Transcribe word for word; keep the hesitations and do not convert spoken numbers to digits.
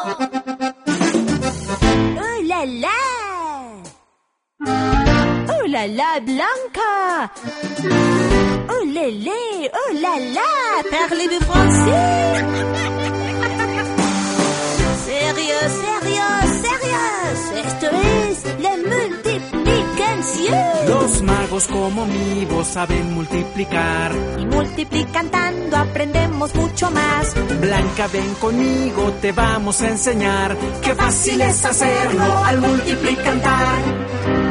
¡Oh, la, la! ¡Oh, la, la, Blanca! ¡Oh, lé, lé! ¡Oh, la, la! Parlez-vous français? ¡Sérieux, sérieux, sérieux! Esto es la multiplicación. Los magos como mi voz saben multiplicar. Y multiplicando aprendemos mucho más. Blanca, ven conmigo, te vamos a enseñar. Qué fácil es hacerlo al multiplicar.